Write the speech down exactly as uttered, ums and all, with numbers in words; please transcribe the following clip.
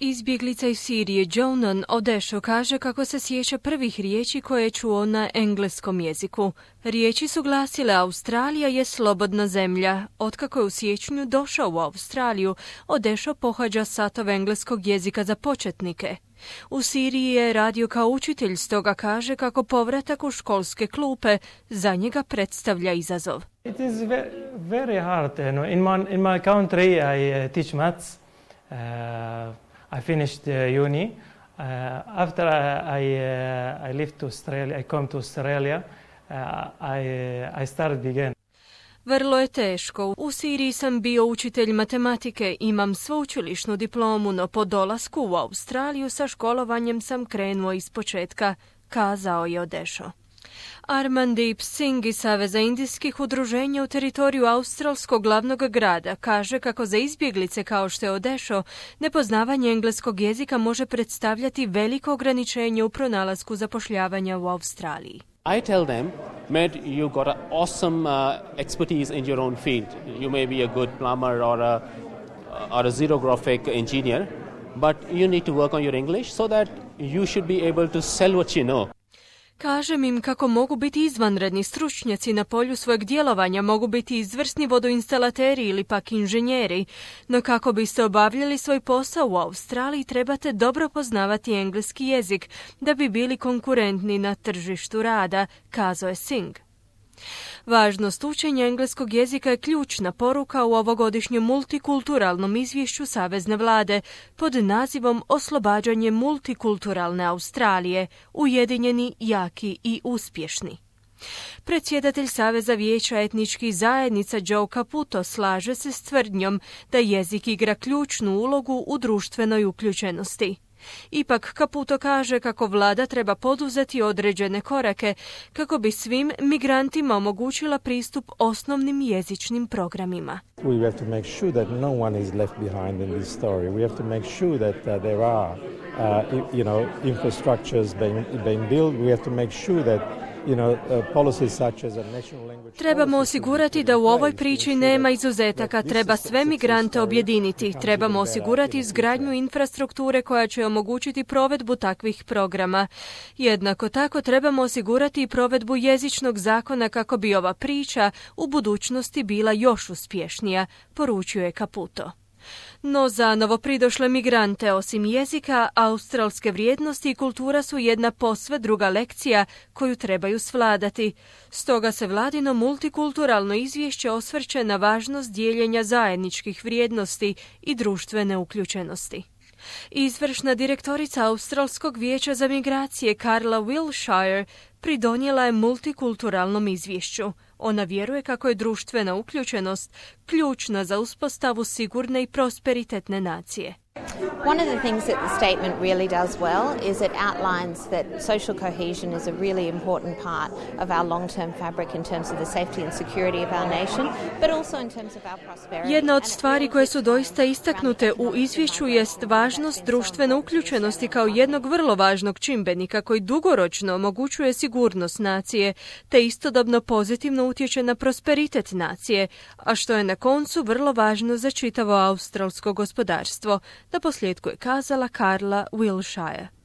Izbjeglica iz Sirije Jonan Odesho kaže kako se sjeća prvih riječi koje je čuo na engleskom jeziku. Riječi su glasile: Australija je slobodna zemlja. Otkako je u siječnju došao u Australiju, Odesho pohađa satove engleskog jezika za početnike. U Siriji je radio kao učitelj, stoga kaže kako povratak u školske klupe za njega predstavlja izazov. It is very, very hard. You know, in my in my country, I uh, teach maths. Uh, I finished uh, uni. Uh, after I I, uh, I left to Australia, I come to Australia. Uh, I I started again. Vrlo je teško. U Siriji sam bio učitelj matematike, imam sveučilišnu diplomu, no po dolasku u Australiju sa školovanjem sam krenuo ispočetka, kazao je Odesho. Armandeep Singh iz Saveza indijskih udruženja u teritoriju australskog glavnog grada kaže kako za izbjeglice kao što je Odesho nepoznavanje engleskog jezika može predstavljati veliko ograničenje u pronalasku zapošljavanja u Australiji. I tell them, Med, you got an awesome uh, expertise in your own field. You may be a good plumber or a, or a xerographic engineer, but you need to work on your English so that you should be able to sell what you know. Kažem im kako mogu biti izvanredni stručnjaci na polju svojeg djelovanja, mogu biti izvrsni vodoinstalateri ili pak inženjeri, no kako biste obavljali svoj posao u Australiji trebate dobro poznavati engleski jezik da bi bili konkurentni na tržištu rada, kazao je Singh. Važnost učenja engleskog jezika je ključna poruka u ovogodišnjem multikulturalnom izvješću Savezne vlade pod nazivom Oslobađanje multikulturalne Australije, ujedinjeni, jaki i uspješni. Predsjedatelj Saveza vijeća etničkih zajednica Joe Caputo slaže se s tvrdnjom da jezik igra ključnu ulogu u društvenoj uključenosti. Ipak Caputo kaže kako vlada treba poduzeti određene korake kako bi svim migrantima omogućila pristup osnovnim jezičnim programima. We have to make sure that no one is left behind in this story. We have to make sure that uh, there are uh, you know, infrastructures being, being built. We have to make sure that Trebamo osigurati da u ovoj priči nema izuzetaka, treba sve migrante objediniti, trebamo osigurati izgradnju infrastrukture koja će omogućiti provedbu takvih programa. Jednako tako trebamo osigurati i provedbu jezičnog zakona kako bi ova priča u budućnosti bila još uspješnija, poručuje Caputo. No za novopridošle migrante, osim jezika, australske vrijednosti i kultura su jedna posve druga lekcija koju trebaju svladati. Stoga se vladino multikulturalno izvješće osvrće na važnost dijeljenja zajedničkih vrijednosti i društvene uključenosti. Izvršna direktorica Australskog vijeća za migracije Carla Wilshire pridonijela je multikulturalnom izvješću. Ona vjeruje kako je društvena uključenost ključna za uspostavu sigurne i prosperitetne nacije. One of the things that the statement really does well is it outlines that social cohesion is a really important part of our long-term fabric in terms of the safety and security of our nation, but also in terms of our prosperity. Jedna od stvari koje su doista istaknute u izvješću jest važnost društvene uključenosti kao jednog vrlo važnog čimbenika koji dugoročno omogućuje sigurnost nacije te istodobno pozitivno utječe na prosperitet nacije, a što je na koncu vrlo važno za čitavo australsko gospodarstvo. Na posljedku je kazala Carla Wilshire.